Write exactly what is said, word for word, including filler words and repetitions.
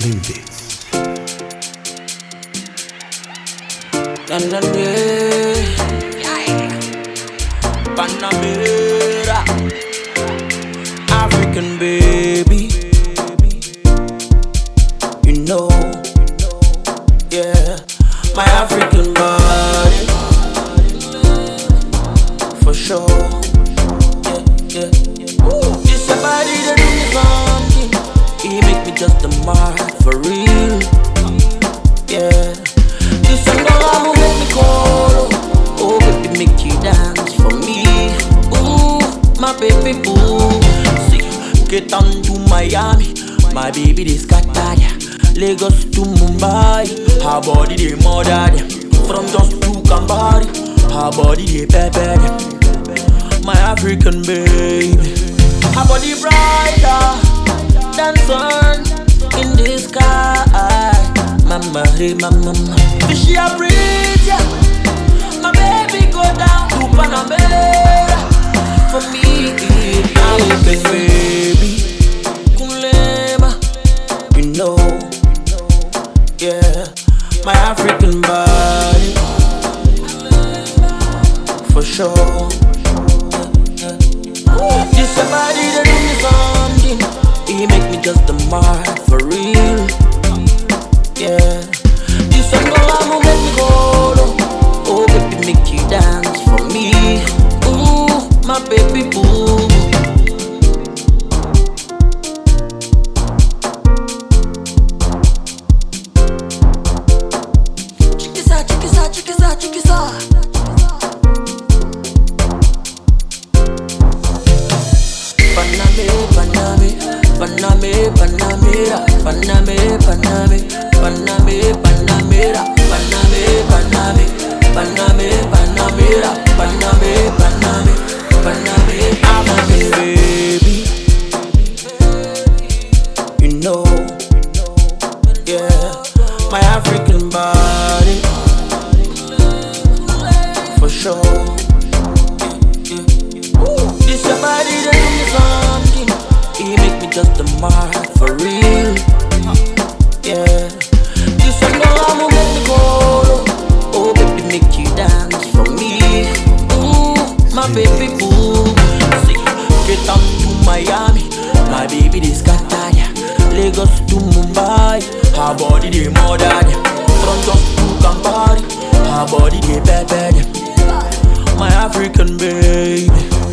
Clean beats. Panamera, African baby, you know, yeah, my African body, for sure, yeah, yeah, yeah. Ooh, this a body that do me something, he make me just a mark for real, yeah. This a girl who make me call, oh baby make you dance for me, ooh, my baby boo. See, get on to Miami, my baby they scatter ya. Lagos to Mumbai, her body they murder them. From just to Kambari, her body they pepper them. My African baby, her body brighter than sun in the sky. Mama, hey mama, she a breathe ya. My baby go down to Panamera for me, I'm baby. Kulema, you know, yeah, my African body, for sure. This a body that do me something, he make me just a mark for real, yeah. This a girl who make me go, oh baby make you dance for me, ooh, my baby boo. Chiquisa, chiquisa, chiquisa, chiquisa. Paname, Paname, Paname, Panamera, Paname, Paname, Paname, Panamera, Paname, Paname, Paname, Panamera, Paname, Paname, Paname, Paname, baby, you know, yeah, my African body, for sure. This a body that do me something, he make me just a mark for real, yeah. This a girl who make me go, oh baby make you dance for me, ooh, my baby boo. See, get on to Miami, my baby they scatter ya. Lagos to Mumbai, her body they murder them. From just to Kambari, her body they pepper them. My African baby.